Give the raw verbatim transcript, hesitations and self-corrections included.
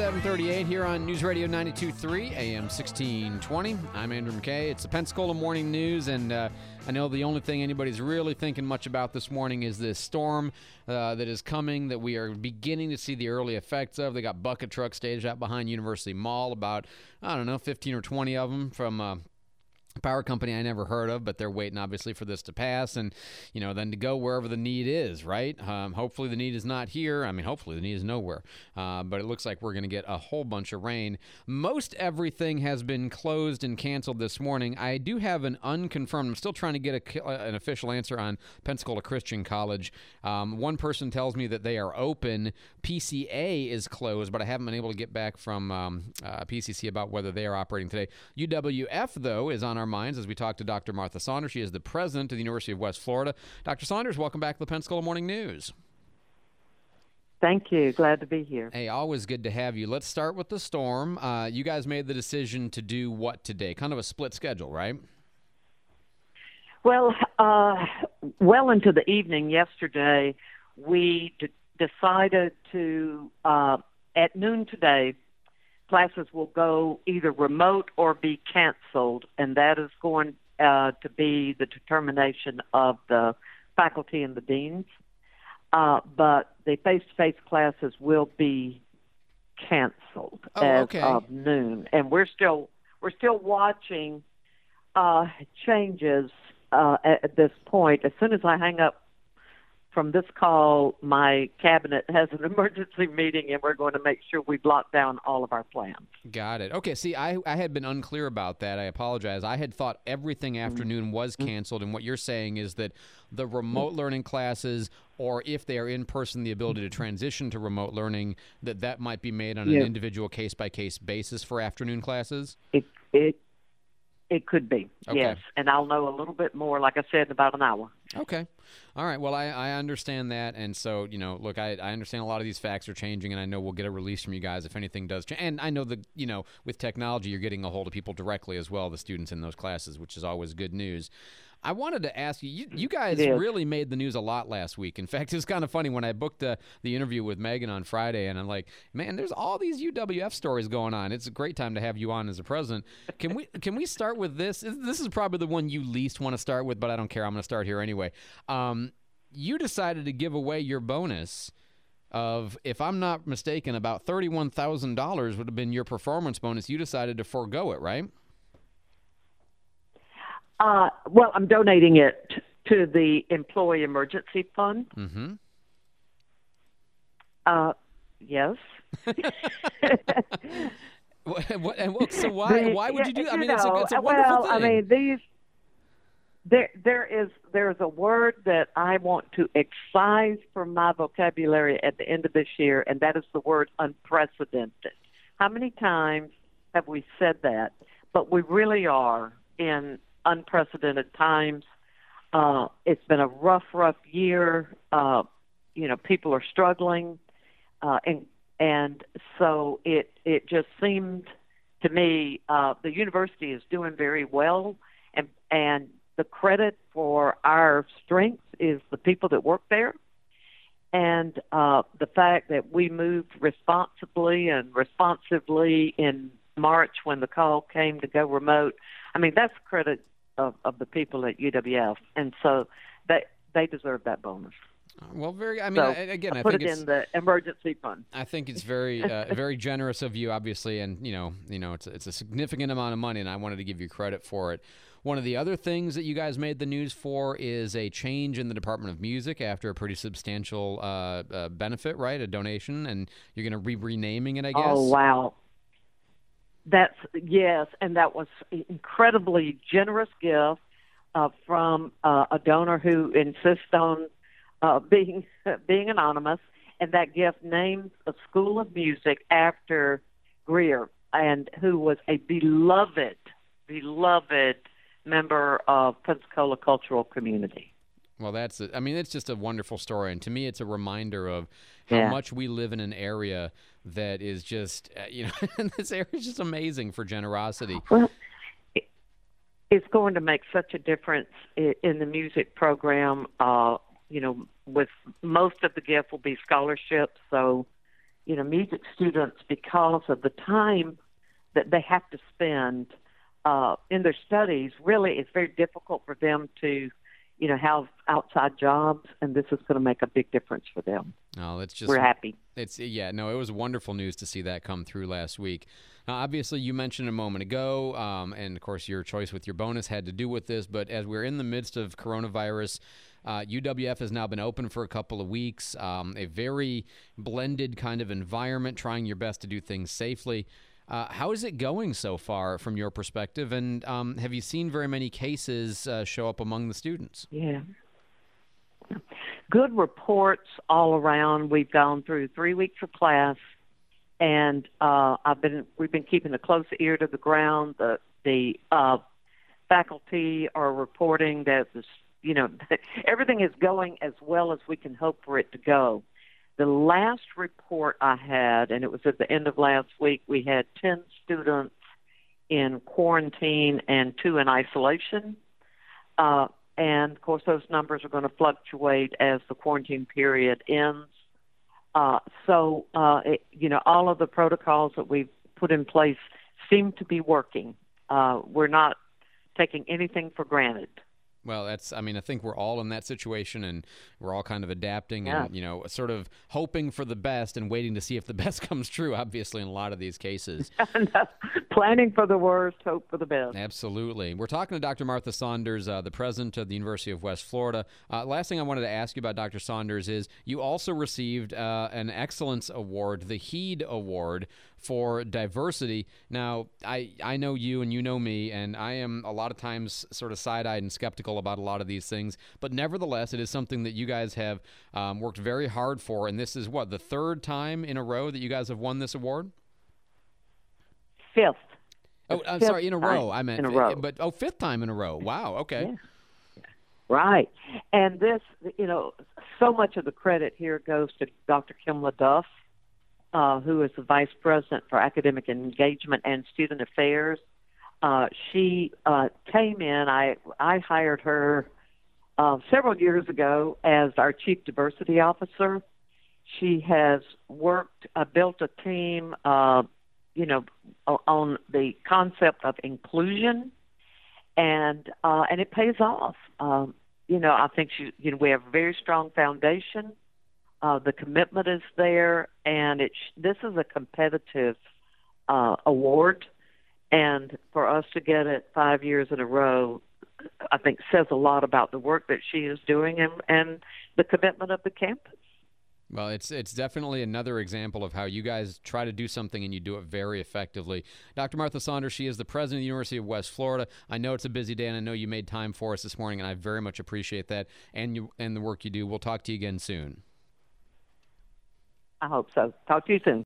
seven thirty-eight here on News Radio ninety-two point three, A M sixteen twenty. I'm Andrew McKay. It's the Pensacola Morning News, and uh, I know the only thing anybody's really thinking much about this morning is this storm uh, that is coming that we are beginning to see the early effects of. They got bucket trucks staged out behind University Mall, about, I don't know, fifteen or twenty of them from uh, power company I never heard of, but they're waiting obviously for this to pass and, you know, then to go wherever the need is, right? Um, hopefully the need is not here. I mean, hopefully the need is nowhere. Uh, but it looks like we're going to get a whole bunch of rain. Most everything has been closed and canceled this morning. I do have an unconfirmed, I'm still trying to get a, an official answer on Pensacola Christian College. Um, one person tells me that they are open. P C A is closed, but I haven't been able to get back from um, uh, P C C about whether they are operating today. U W F, though, is on our minds as we talk to Doctor Martha Saunders. She is the president of the University of West Florida. Doctor Saunders, welcome back to the Pensacola Morning News. Thank you. Glad to be here. Hey, always good to have you. Let's start with the storm. Uh, you guys made the decision to do what today? Kind of a split schedule, right? Well, uh, well into the evening yesterday, we d- decided to, uh, at noon today, classes will go either remote or be canceled, and that is going uh, to be the determination of the faculty and the deans. Uh, but the face-to-face classes will be canceled oh, as okay. of noon, and we're still we're still watching uh, changes uh, at, at this point. As soon as I hang up from this call, my cabinet has an emergency meeting, and we're going to make sure we block down all of our plans. Got it. Okay, see, I, I had been unclear about that. I apologize. I had thought everything afternoon was canceled, and what you're saying is that the remote learning classes, or if they are in person, the ability to transition to remote learning, that that might be made on Yeah. an individual case-by-case basis for afternoon classes? It it it could be, Okay. yes, and I'll know a little bit more, like I said, in about an hour. Okay. All right. Well, I, I understand that. And so, you know, look, I, I understand a lot of these facts are changing, and I know we'll get a release from you guys if anything does change. And I know that, you know, with technology, you're getting a hold of people directly as well, the students in those classes, which is always good news. I wanted to ask you, you, you guys It is. really made the news a lot last week. In fact, it's kind of funny when I booked the, the interview with Megan on Friday, and I'm like, man, there's all these U W F stories going on. It's a great time to have you on as a president. Can we can we start with this? This is probably the one you least want to start with, but I don't care. I'm going to start here anyway. Um, you decided to give away your bonus of, if I'm not mistaken, about thirty-one thousand dollars would have been your performance bonus. You decided to forego it, right? Uh, well, I'm donating it to the Employee Emergency Fund. Mm-hmm. Uh, yes. what, what, and what, so why The- why would you do that? I you mean, it's a, know, it's a wonderful well, thing. I mean, these there there is there is a word that I want to excise from my vocabulary at the end of this year, and that is the word unprecedented. How many times have we said that? But we really are in unprecedented times. Uh, it's been a rough, rough year. Uh, you know, people are struggling, uh, and and so it it just seemed to me uh, the university is doing very well, and and the credit for our strength is the people that work there, and uh, the fact that we moved responsibly and responsively in March when the call came to go remote. I mean, that's credit of, of the people at U W F, and so they they deserve that bonus. Well, very. I mean, So I, again, I I put think it it's. in the emergency fund. I think it's very, uh, very generous of you, obviously, and you know, you know, it's it's a significant amount of money, and I wanted to give you credit for it. One of the other things that you guys made the news for is a change in the Department of Music after a pretty substantial uh, uh, benefit, right? A donation, and you're going to be renaming it, I guess. Oh wow, that's yes, and that was an incredibly generous gift uh, from uh, a donor who insists on uh, being being anonymous, and that gift names a school of music after Greer, and who was a beloved, beloved member of Pensacola cultural community. Well, that's it. I mean, it's just a wonderful story, and to me, it's a reminder of how Yeah. much we live in an area that is just, uh, you know, this area is just amazing for generosity. Well, it, it's going to make such a difference in, in the music program. Uh, you know, with most of the gift will be scholarships, so you know, music students, because of the time that they have to spend uh, in their studies, really it's very difficult for them to, you know, have outside jobs, and this is going to make a big difference for them. Oh, it's just We're happy. It's yeah, no, it was wonderful news to see that come through last week. Now, obviously, you mentioned a moment ago, um, and of course, your choice with your bonus had to do with this. But as we're in the midst of coronavirus, uh, U W F has now been open for a couple of weeks. Um, a very blended kind of environment, trying your best to do things safely. Uh, how is it going so far from your perspective? And um, have you seen very many cases uh, show up among the students? Yeah. Good reports all around. We've gone through three weeks of class, and uh, I've been we've been keeping a close ear to the ground. The the uh, faculty are reporting that this, you know, everything is going as well as we can hope for it to go. The last report I had, and it was at the end of last week, we had ten students in quarantine and two in isolation. Uh, and, of course, those numbers are going to fluctuate as the quarantine period ends. Uh, so, uh, it, you know, all of the protocols that we've put in place seem to be working. Uh, we're not taking anything for granted. Well, that's, I mean, I think we're all in that situation, and we're all kind of adapting Yeah. and, you know, sort of hoping for the best and waiting to see if the best comes true, obviously, in a lot of these cases. Planning for the worst, hope for the best. Absolutely. We're talking to Doctor Martha Saunders, uh, the president of the University of West Florida. Uh, last thing I wanted to ask you about Doctor Saunders is you also received uh, an Excellence Award, the HEED Award, for diversity. Now, I, I know you and you know me, and I am a lot of times sort of side-eyed and skeptical about a lot of these things, but nevertheless, it is something that you guys have um, worked very hard for, and this is, what, the third time in a row that you guys have won this award? Fifth. Oh, I'm Fifth sorry, in a row. time I meant, in a row. but oh, fifth time in a row. Wow. Okay. Yeah. Right. And this, you know, so much of the credit here goes to Doctor Kimla Duff, uh, who is the Vice President for Academic Engagement and Student Affairs. Uh, she uh, came in, I, I hired her uh, several years ago as our Chief Diversity Officer. She has worked, uh, built a team, uh, you know, on the concept of inclusion, and uh, and it pays off. Um, you know, I think she, you know, we have a very strong foundation. Uh, the commitment is there, and it's this is a competitive uh, award, and for us to get it five years in a row, I think says a lot about the work that she is doing and, and the commitment of the campus. Well, it's it's definitely another example of how you guys try to do something and you do it very effectively. Doctor Martha Saunders, she is the president of the University of West Florida. I know it's a busy day, and I know you made time for us this morning, and I very much appreciate that and you and the work you do. We'll talk to you again soon. I hope so. Talk to you soon.